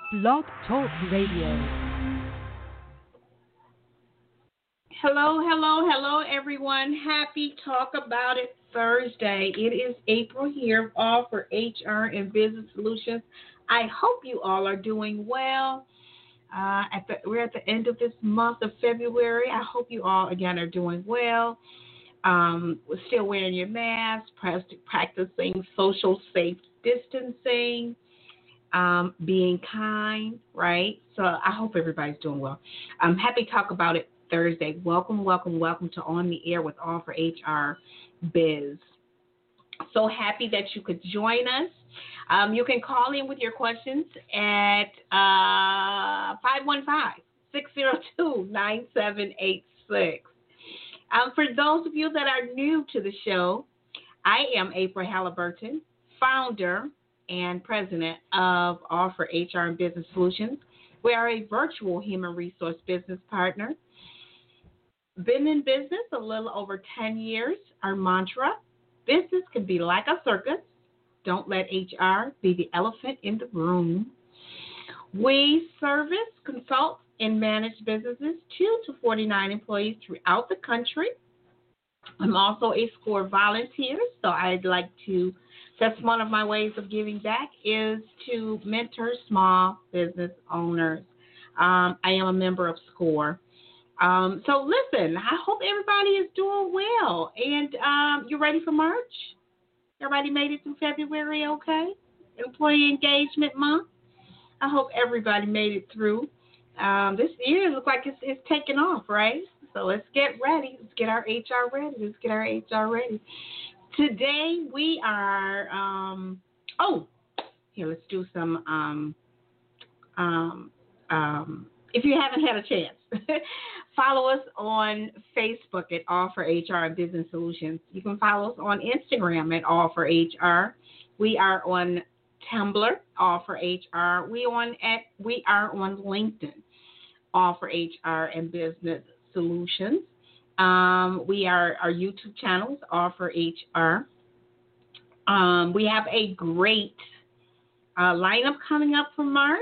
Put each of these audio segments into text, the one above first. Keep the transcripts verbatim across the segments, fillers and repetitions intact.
Blog Talk Radio. Hello, hello, hello, everyone. Happy Talk About It Thursday. It is April here, all for H R and Business Solutions. I hope you all are doing well. Uh, at the, we're at the end of this month of February. I hope you all, again, are doing well. Um, we're still wearing your mask, practicing social safe distancing. Um, being kind, right? So I hope everybody's doing well. I'm happy to talk about it Thursday. Welcome, welcome, welcome to On the Air with All for H R Biz. So happy that you could join us. Um, you can call in with your questions at uh, five one five, six zero two, nine seven eight six. Um, for those of you that are new to the show, I am April Halliburton, founder and president of Offer H R and Business Solutions. We are a virtual human resource business partner. Been in business a little over ten years. Our mantra, business can be like a circus. Don't let H R be the elephant in the room. We service, consult, and manage businesses two to forty-nine employees throughout the country. I'm also a SCORE volunteer, so I'd like to That's one of my ways of giving back is to mentor small business owners. Um, I am a member of SCORE. Um, so listen, I hope everybody is doing well. And um, you ready for March? Everybody made it through February okay? Employee Engagement Month. I hope everybody made it through. Um, this year looks like it's, it's taking off, right? So let's get ready. Let's get our H R ready. Let's get our H R ready. Today we are, um, oh, here, let's do some, um, um, um, if you haven't had a chance, follow us on Facebook at All for H R and Business Solutions. You can follow us on Instagram at All for H R. We are on Tumblr, All for H R. We on at we are on LinkedIn, All for H R and Business Solutions. Um, we are our YouTube channels, All for H R. Um, we have a great uh, lineup coming up for March,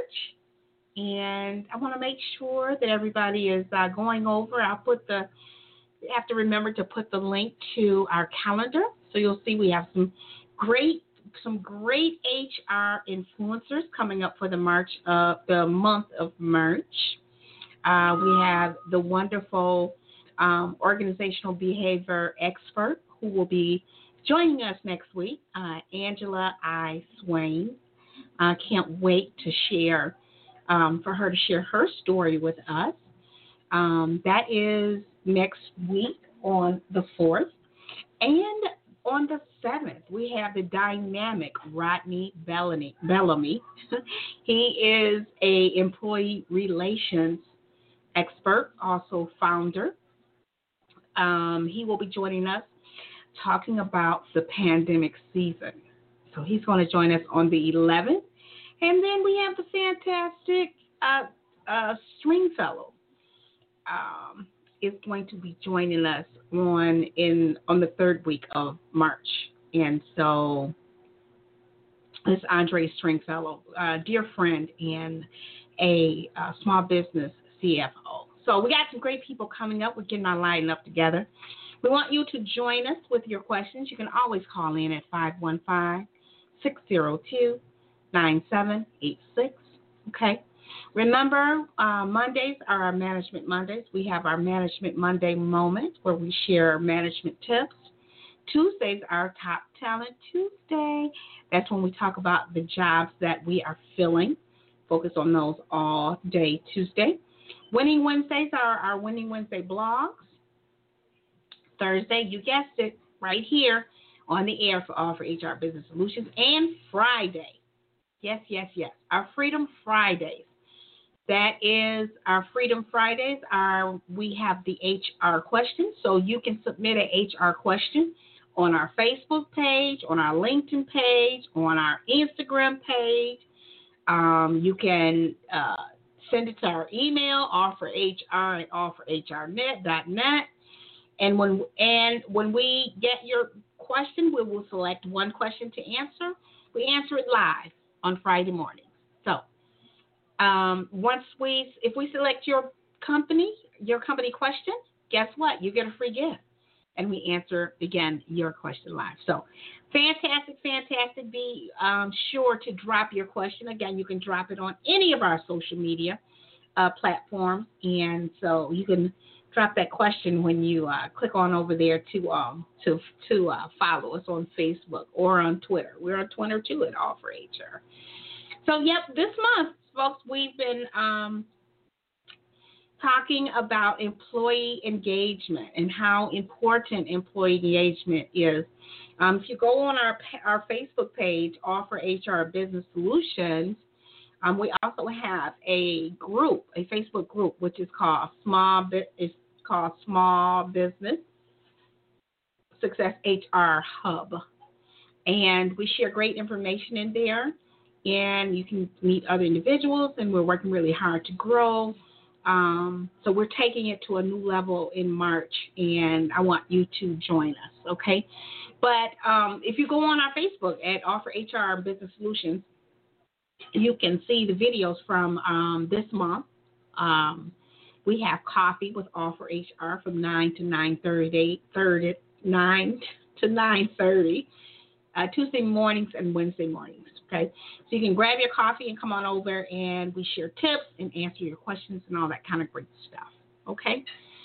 and I want to make sure that everybody is uh, going over. I'll put the. You have to remember to put the link to our calendar, so you'll see we have some great some great H R influencers coming up for the March uh, the month of March. Uh, we have the wonderful Um, organizational behavior expert who will be joining us next week, uh, Angela I. Swain. I uh, can't wait to share, um, for her to share her story with us. Um, that is next week on the fourth. And on the seventh, we have the dynamic Rodney Bellamy. Bellamy. He is a employee relations expert, also founder. Um, he will be joining us talking about the pandemic season. So he's going to join us on the eleventh. And then we have the fantastic uh, uh, Stringfellow um, is going to be joining us on in on the third week of March. And so it's Andre Stringfellow, a dear friend and a uh, small business C F O. So we got some great people coming up. We're getting our lineup together. We want you to join us with your questions. You can always call in at five one five, six zero two, nine seven eight six. Okay. Remember, uh, Mondays are our Management Mondays. We have our Management Monday moment where we share management tips. Tuesdays are Top Talent Tuesday. That's when we talk about the jobs that we are filling. Focus on those all day Tuesday. Winning Wednesdays are our Winning Wednesday blogs. Thursday, you guessed it, right here on the air for All for H R Business Solutions. And Friday, yes, yes, yes, our Freedom Fridays. That is our Freedom Fridays. Our, we have the H R question, so you can submit an H R question on our Facebook page, on our LinkedIn page, on our Instagram page. Um, you can uh, send it to our email, offerhr at offerhr dot net. And when and when we get your question, we will select one question to answer. We answer it live on Friday morning. So Um, once we, if we select your company, your company question, guess what? You get a free gift. And we answer, again, your question live. So fantastic, fantastic. Be um, sure to drop your question. Again, you can drop it on any of our social media uh, platforms. And so you can drop that question when you uh, click on over there to um, to to uh, follow us on Facebook or on Twitter. We're on Twitter, too, at All for H R. So, yep, this month, folks, we've been um, talking about employee engagement and how important employee engagement is. Um, if you go on our our Facebook page, Offer H R Business Solutions, um, we also have a group, a Facebook group, which is called Small is called Small Business Success H R Hub, and we share great information in there. And you can meet other individuals, and we're working really hard to grow. Um, so we're taking it to a new level in March, and I want you to join us, okay? But um, if you go on our Facebook at Offer H R Business Solutions, you can see the videos from um, this month. Um, we have coffee with Offer H R from nine to nine thirty, nine to nine thirty, uh, Tuesday mornings and Wednesday mornings. Okay, so you can grab your coffee and come on over, and we share tips and answer your questions and all that kind of great stuff. Okay.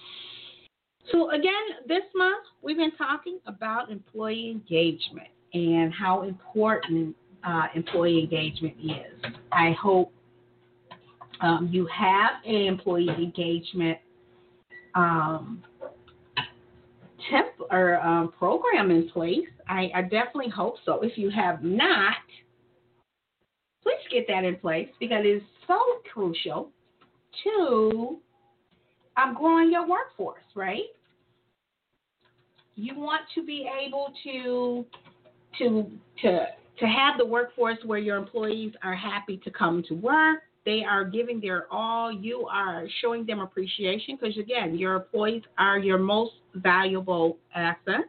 So again, this month we've been talking about employee engagement and how important uh, employee engagement is. I hope um, you have an employee engagement um, tip or um, program in place. I, I definitely hope so. If you have not, please get that in place because it is so crucial to um, growing your workforce, right? You want to be able to to to to have the workforce where your employees are happy to come to work. They are giving their all. You are showing them appreciation because, again, your employees are your most valuable asset.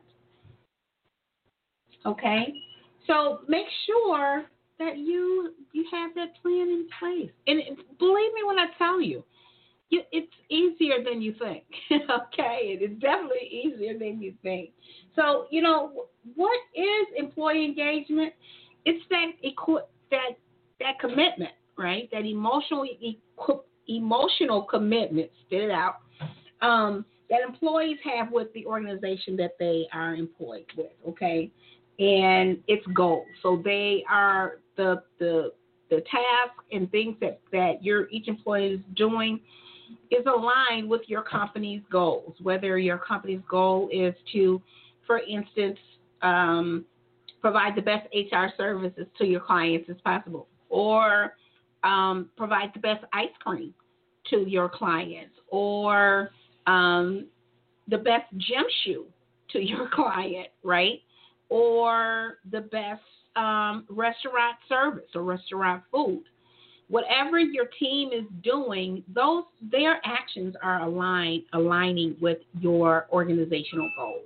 Okay? So make sure that you you have that plan in place. And it, believe me when I tell you, you, it's easier than you think, okay? It is definitely easier than you think. So, you know, what is employee engagement? It's that that that commitment, right? That emotional emotional commitment, spit it out, um, that employees have with the organization that they are employed with, okay? And its goals. So they are the the the task and things that, that your each employee is doing is aligned with your company's goals. Whether your company's goal is to, for instance, um, provide the best H R services to your clients as possible, or um, provide the best ice cream to your clients, or um, the best gym shoe to your client, right? Or the best um, restaurant service or restaurant food. Whatever your team is doing, those their actions are aligned, aligning with your organizational goals.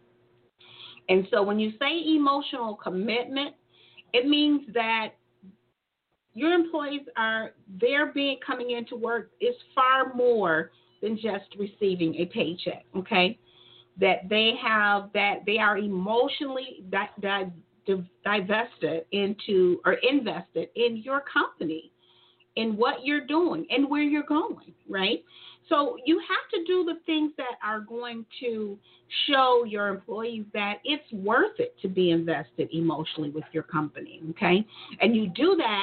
And so when you say emotional commitment, it means that your employees are, they're being coming into work is far more than just receiving a paycheck, okay? That they have, that they are emotionally di- di- divested into or invested in your company, in what you're doing and where you're going, right? So you have to do the things that are going to show your employees that it's worth it to be invested emotionally with your company, okay? And you do that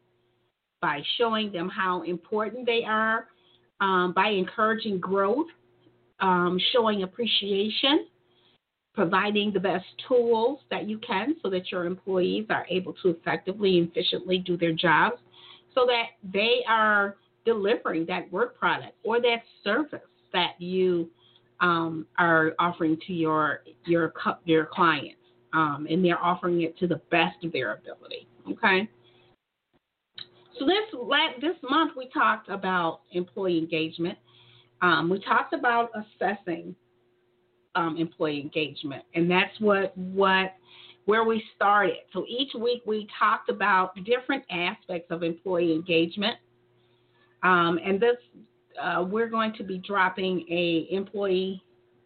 by showing them how important they are, um, by encouraging growth, um, showing appreciation, providing the best tools that you can so that your employees are able to effectively and efficiently do their jobs, so that they are delivering that work product or that service that you um, are offering to your your your clients, um, and they're offering it to the best of their ability. Okay. So this this month we talked about employee engagement. Um, we talked about assessing um, employee engagement, and that's what what. where we started. So each week we talked about different aspects of employee engagement. Um, and this, uh, we're going to be dropping a employee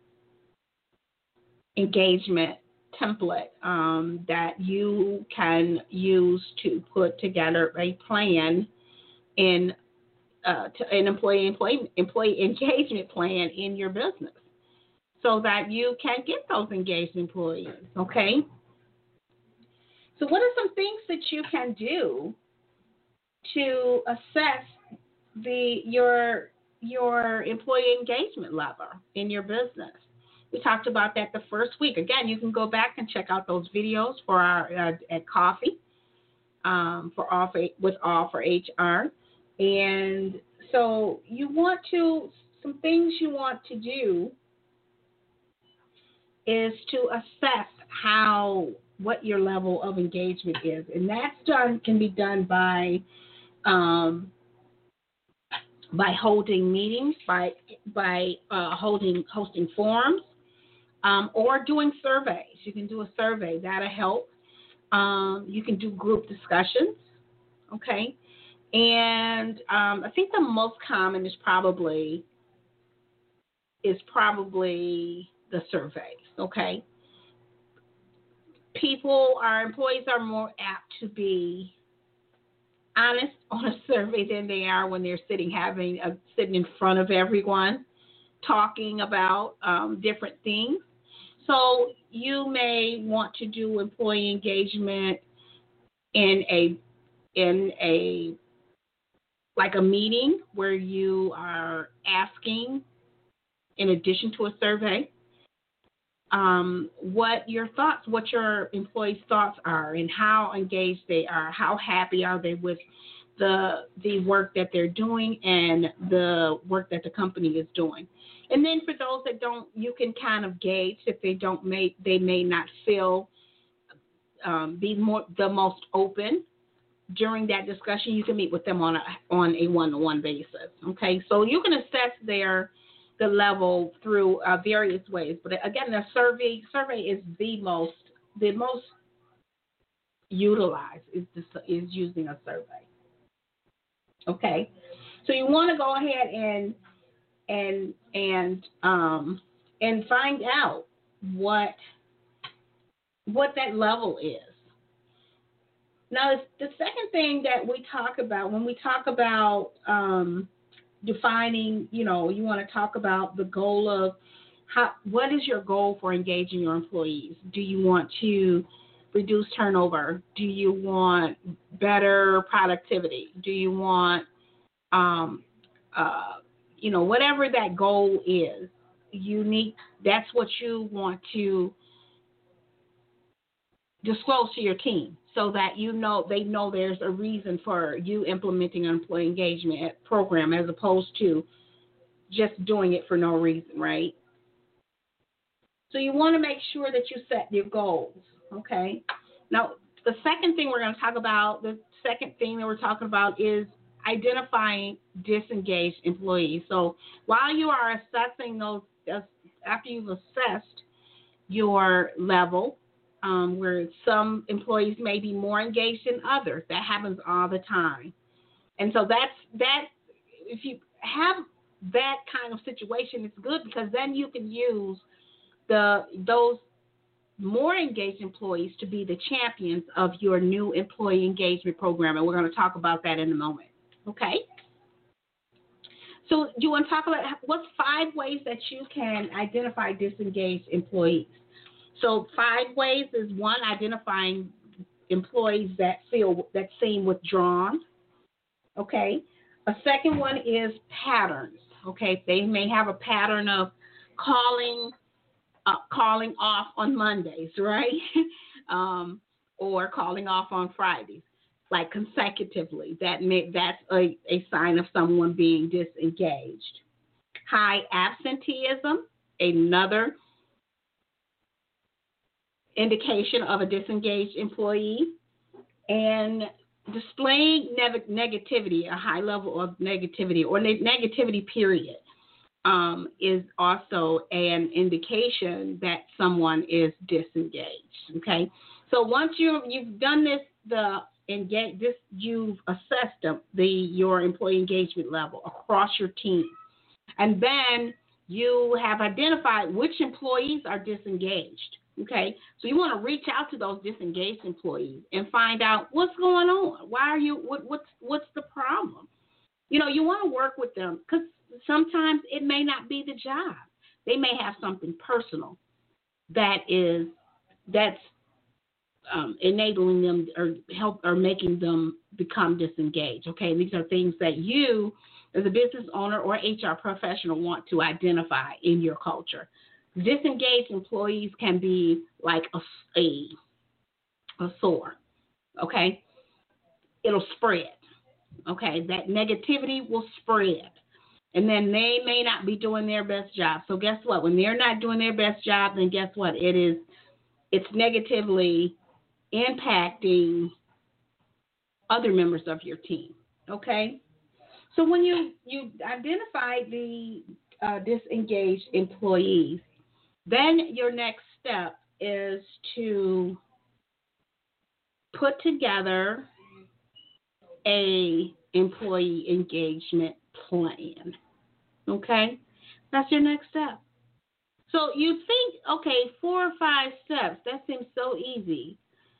engagement template um, that you can use to put together a plan in uh, to an employee employee employee engagement plan in your business, so that you can get those engaged employees. Okay. So, what are some things that you can do to assess the your your employee engagement level in your business? We talked about that the first week. Again, you can go back and check out those videos for our uh, at Coffee um, for all for, with all for H R. And so you want to some things you want to do is to assess how what your level of engagement is, and that's done can be done by um, by holding meetings, by by uh, holding hosting forums. Um, or doing surveys. You can do a survey. That'll help. Um, you can do group discussions, okay? And um, I think the most common is probably is probably the surveys, okay? People, our employees are more apt to be honest on a survey than they are when they're sitting having a, sitting in front of everyone, talking about um, different things. So you may want to do employee engagement in a in a like a meeting where you are asking, in addition to a survey, um, what your thoughts, what your employees' thoughts are, and how engaged they are, how happy are they with the the work that they're doing and the work that the company is doing. And then for those that don't, you can kind of gauge if they don't may they may not feel um, be more the most open during that discussion. You can meet with them on a on a one-to-one basis. Okay, so you can assess their the level through uh, various ways. But again, the survey survey is the most the most utilized is the, is using a survey. Okay, so you want to go ahead and and and um and find out what what that level is. Now, the second thing that we talk about when we talk about um, defining, you know, you want to talk about the goal of how what is your goal for engaging your employees? Do you want to reduce turnover? Do you want better productivity? Do you want um, uh, you know, whatever that goal is, you need, that's what you want to disclose to your team so that you know, they know there's a reason for you implementing an employee engagement program as opposed to just doing it for no reason, right? So you want to make sure that you set your goals, okay? Now, the second thing we're going to talk about, the second thing that we're talking about is identifying disengaged employees. So while you are assessing those, after you've assessed your level, um, where some employees may be more engaged than others, that happens all the time. And so that's that. If you have that kind of situation, it's good because then you can use the those more engaged employees to be the champions of your new employee engagement program, and we're going to talk about that in a moment. Okay? So do you want to talk about what's five ways that you can identify disengaged employees? So five ways is one, identifying employees that feel that seem withdrawn. Okay? A second one is patterns. Okay? They may have a pattern of calling uh, calling off on Mondays, right? um, or calling off on Fridays, like consecutively. That may, that's a, a sign of someone being disengaged. High absenteeism, another indication of a disengaged employee. And displaying neg- negativity, a high level of negativity or ne- negativity period, um, is also an indication that someone is disengaged. Okay, so once you you've done this, the engage this you've assessed them, the your employee engagement level across your team. And then you have identified which employees are disengaged. Okay, so you want to reach out to those disengaged employees and find out what's going on. Why are you? What, what's what's the problem? You know, you want to work with them because sometimes it may not be the job. They may have something personal that is that's um, enabling them or help or making them become disengaged. Okay, these are things that you, as a business owner or H R professional, want to identify in your culture. Disengaged employees can be like a, a, a sore, okay? It'll spread, okay? That negativity will spread. And then they may not be doing their best job. So guess what? When they're not doing their best job, then guess what? It is, it's negatively impacting other members of your team, okay? So when you, you identify the uh, disengaged employees, then your next step is to put together a employee engagement plan. Okay? That's your next step. So you think, okay, four or five steps, that seems so easy.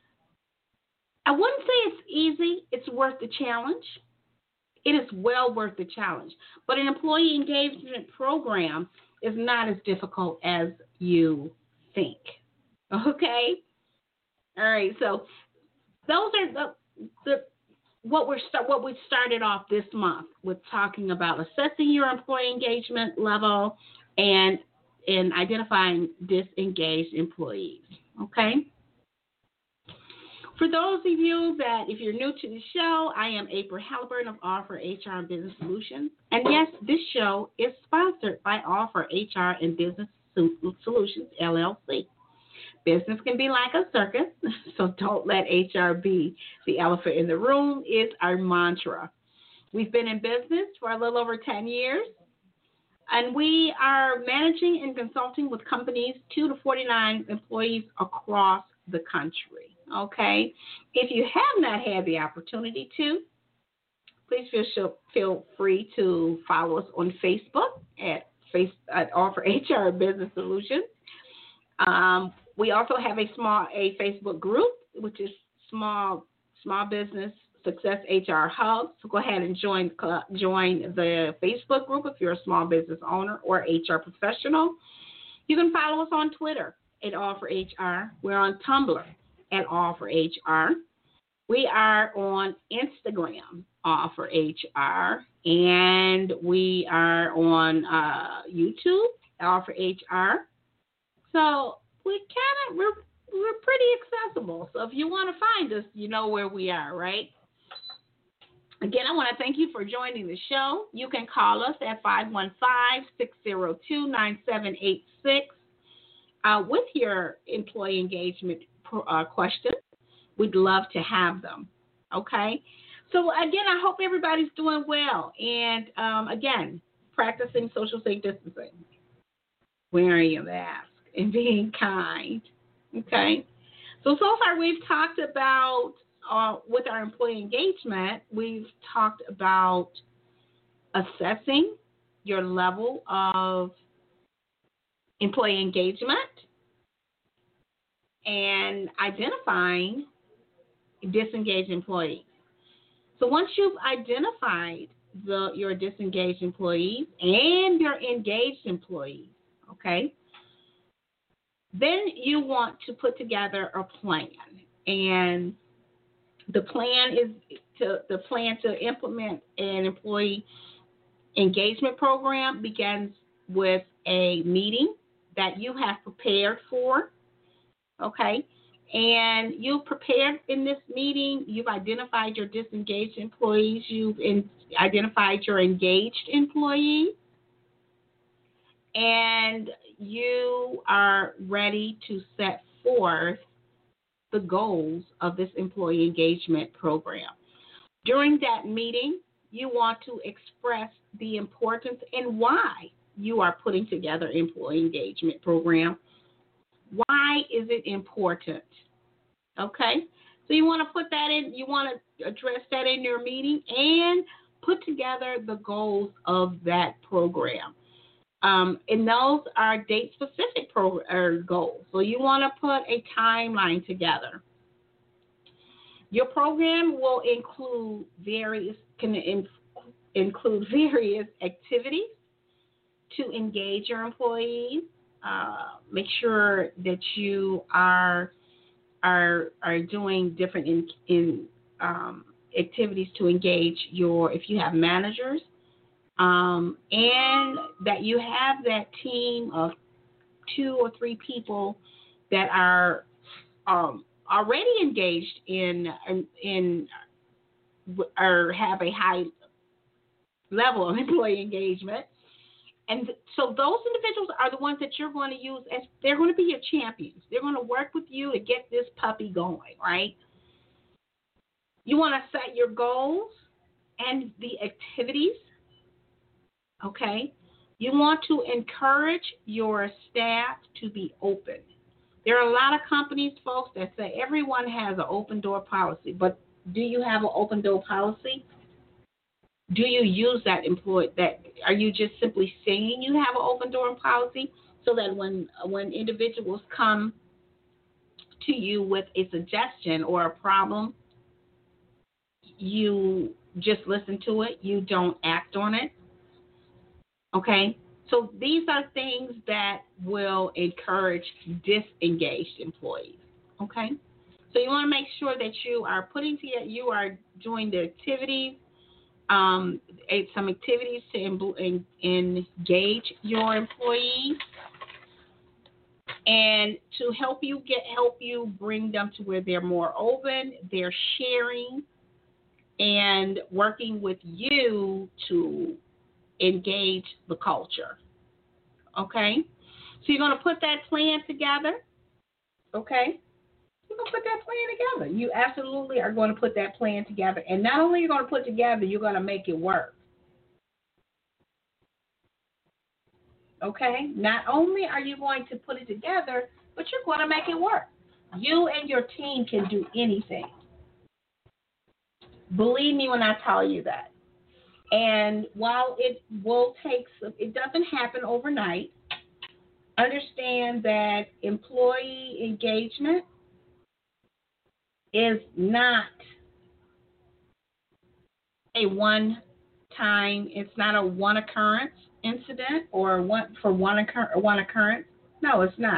I wouldn't say it's easy. It's worth the challenge. It is well worth the challenge. But an employee engagement program is not as difficult as you think. Okay? All right. So those are the, the what we're what we started off this month with, talking about assessing your employee engagement level and and identifying disengaged employees. Okay? For those of you that, if you're new to the show, I am April Halliburton of Offer H R and Business Solutions. And yes, this show is sponsored by Offer H R and Business Solutions, L L C. Business can be like a circus, so don't let H R be the elephant in the room is our mantra. We've been in business for a little over ten years, and we are managing and consulting with companies two to forty-nine employees across the country. Okay, if you have not had the opportunity to, please feel feel free to follow us on Facebook at face at Offer H R Business Solutions. Um, we also have a small a Facebook group, which is small small business success H R hub. So go ahead and join join the Facebook group if you're a small business owner or H R professional. You can follow us on Twitter at Offer H R. We're on Tumblr at Offer H R. We are on Instagram, Offer H R, and we are on uh, YouTube, Offer H R. So we kind of we're we're pretty accessible. So if you want to find us, you know where we are, right? Again, I want to thank you for joining the show. You can call us at five one five, six zero two, nine seven eight six uh, with your employee engagement uh, questions. We'd love to have them. Okay? So, again, I hope everybody's doing well. And, um, again, practicing social safe distancing, wearing a mask, and being kind. Okay? So, so far we've talked about, uh, with our employee engagement, we've talked about assessing your level of employee engagement and identifying disengaged employees. So once you've identified the, your disengaged employees and your engaged employees, okay, then you want to put together a plan. And the plan is to the plan to implement an employee engagement program begins with a meeting that you have prepared for, okay? And you've prepared in this meeting, you've identified your disengaged employees, you've in, identified your engaged employees, and you are ready to set forth the goals of this employee engagement program. During that meeting, you want to express the importance and why you are putting together an employee engagement program. Why is it important? Okay? So you want to put that in, you want to address that in your meeting and put together the goals of that program. Um, and those are date-specific pro- or goals. So you want to put a timeline together. Your program will include various can in, include various activities to engage your employees. Uh, make sure that you are are are doing different in, in um, activities to engage your if you have managers. Um, and that you have that team of two or three people that are um, already engaged in, in in or have a high level of employee engagement. And so those individuals are the ones that you're going to use as they're going to be your champions. They're going to work with you to get this puppy going, right? You want to set your goals and the activities. Okay, you want to encourage your staff to be open. There are a lot of companies, folks, that say everyone has an open door policy, but do you have an open door policy? Do you use that employee? That are you just simply saying you have an open door policy so that when when individuals come to you with a suggestion or a problem, you just listen to it, you don't act on it? Okay, so these are things that will encourage disengaged employees. Okay, so you want to make sure that you are putting together, you are doing the activities, um, some activities to en- engage your employees, and to help you get help you bring them to where they're more open, they're sharing, and working with you to engage the culture. Okay? So you're going to put that plan together. Okay? You're going to put that plan together. You absolutely are going to put that plan together. And not only are you going to put it together, you're going to make it work. Okay? Not only are you going to put it together, but you're going to make it work. You and your team can do anything. Believe me when I tell you that. And while it will take some, it doesn't happen overnight, understand that employee engagement is not a one-time, it's not a one occurrence incident or one for one occur one occurrence. No, it's not.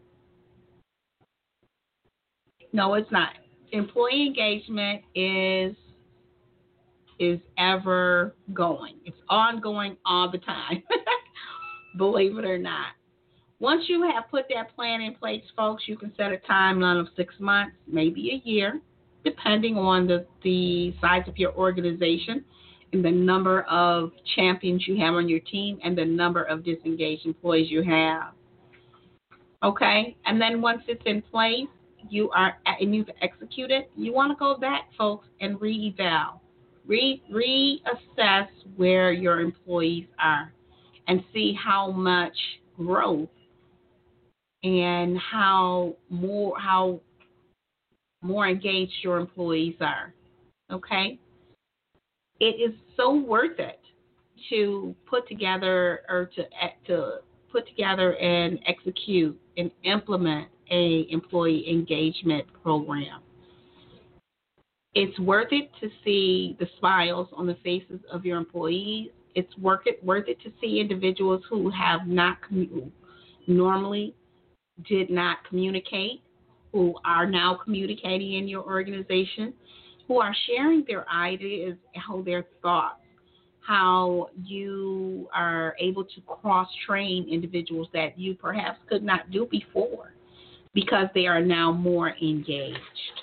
No, it's not. Employee engagement is is ever going. It's ongoing all the time. Believe it or not. Once you have put that plan in place, folks, you can set a timeline of six months, maybe a year, depending on the, the size of your organization and the number of champions you have on your team and the number of disengaged employees you have. Okay? And then once it's in place, you are and you've executed, you want to go back, folks, and re-eval. Re- reassess where your employees are and see how much growth and how more how more engaged your employees are. Okay? It is so worth it to put together or to to put together and execute and implement a employee engagement program. It's worth it to see the smiles on the faces of your employees. It's worth it worth it to see individuals who have not commu- normally did not communicate, who are now communicating in your organization, who are sharing their ideas, how their thoughts, how you are able to cross-train individuals that you perhaps could not do before because they are now more engaged.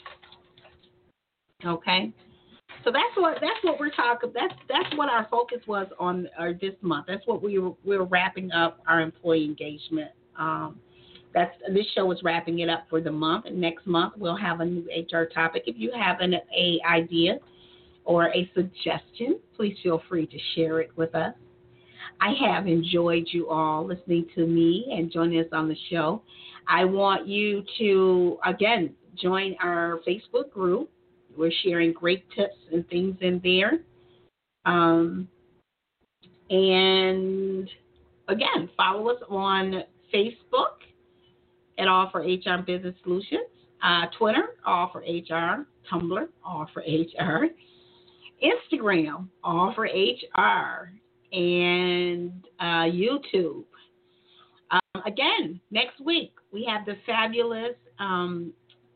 Okay, so that's what that's what we're talking. That's that's what our focus was on uh, this month. That's what we were, we were wrapping up our employee engagement. Um, that's this show is wrapping it up for the month. And next month we'll have a new H R topic. If you have an a idea or a suggestion, please feel free to share it with us. I have enjoyed you all listening to me and joining us on the show. I want you to again. join our Facebook group. We're sharing great tips and things in there. Um, and again, follow us on Facebook at All for H R Business Solutions, uh, Twitter, All for H R, Tumblr, All for H R, Instagram, All for H R, and uh, YouTube. Um, again, next week we have the fabulous um,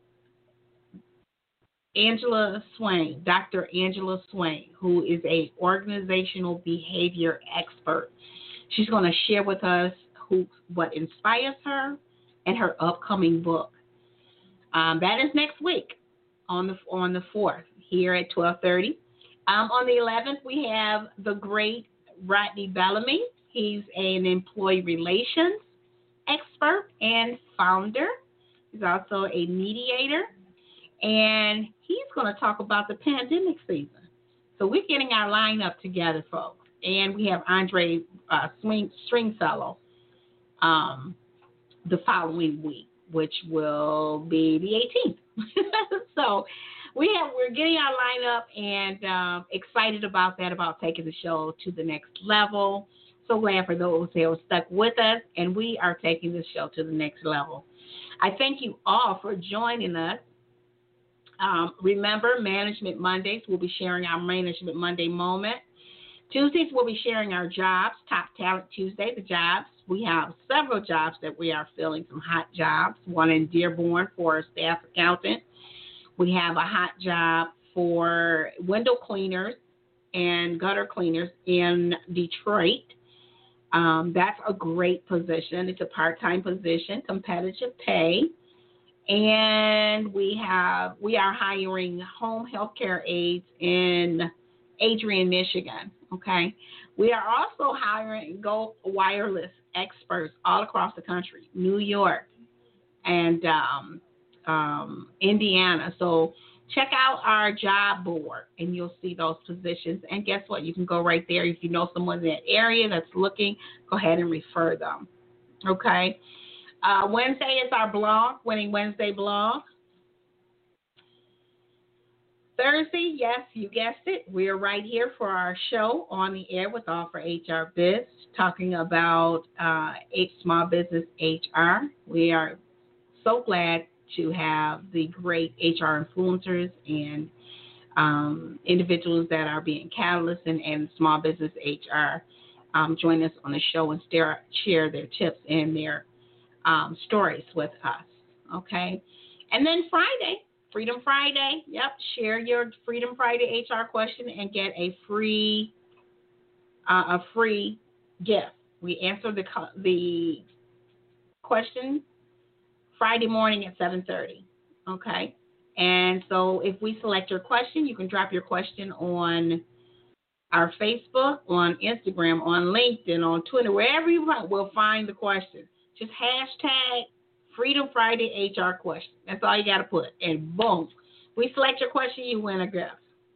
Angela Swain, Doctor Angela Swain, who is a organizational behavior expert. She's going to share with us who what inspires her and her upcoming book. Um, that is next week on the on the fourth here at twelve thirty. Um, on the eleventh, we have the great Rodney Bellamy. He's an employee relations expert and founder. He's also a mediator, and he's going to talk about the pandemic season. So we're getting our lineup together, folks. And we have Andre uh, Swing, Stringfellow um, the following week, which will be the eighteenth. So we have we're getting our lineup and um, excited about that, about taking the show to the next level. So glad for those who have stuck with us, and we are taking the show to the next level. I thank you all for joining us. Um, remember, Management Mondays, we'll be sharing our Management Monday moment. Tuesdays, we'll be sharing our jobs, Top Talent Tuesday, the jobs. We have several jobs that we are filling, some hot jobs, one in Dearborn for a staff accountant. We have a hot job for window cleaners and gutter cleaners in Detroit. Um, that's a great position. It's a part-time position, competitive pay. And we have we are hiring home health care aides in Adrian, Michigan. Okay. We are also hiring Go Wireless experts all across the country, New York and um, um, Indiana. So check out our job board and you'll see those positions. And guess what? You can go right there. If you know someone in that area that's looking, go ahead and refer them. Okay. Uh, Wednesday is our blog, Winning Wednesday blog. Thursday, yes, you guessed it. We're right here for our show on the air with All for H R Biz, talking about uh, small business H R. We are so glad to have the great H R influencers and um, individuals that are being catalysts and, and small business H R um, join us on the show and stare, share their tips and their um, stories with us. Okay, and then Friday. Freedom Friday, yep, share your Freedom Friday H R question and get a free uh, a free gift. We answer the the question Friday morning at seven thirty, okay? And so if we select your question, you can drop your question on our Facebook, on Instagram, on LinkedIn, on Twitter, wherever you want, we'll find the question. Just hashtag Freedom Friday H R question. That's all you got to put. And boom, we select your question, you win a gift.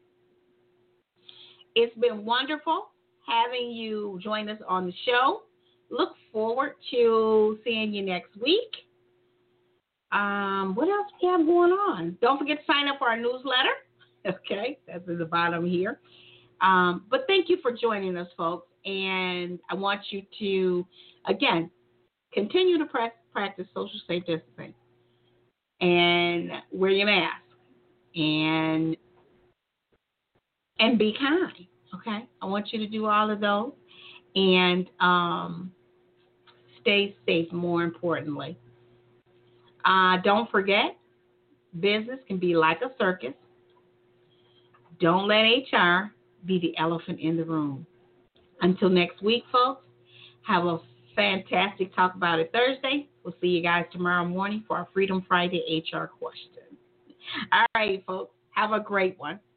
It's been wonderful having you join us on the show. Look forward to seeing you next week. Um, what else do we have going on? Don't forget to sign up for our newsletter. Okay, that's at the bottom here. Um, but thank you for joining us, folks. And I want you to, again, continue to practice. Practice social safe distancing and wear your mask and and be kind. Okay, I want you to do all of those and um, stay safe. More importantly, uh, don't forget, business can be like a circus. Don't let H R be the elephant in the room. Until next week, folks. Have a fantastic Talk About It Thursday. We'll see you guys tomorrow morning for our Freedom Friday H R question. All right, folks. Have a great one.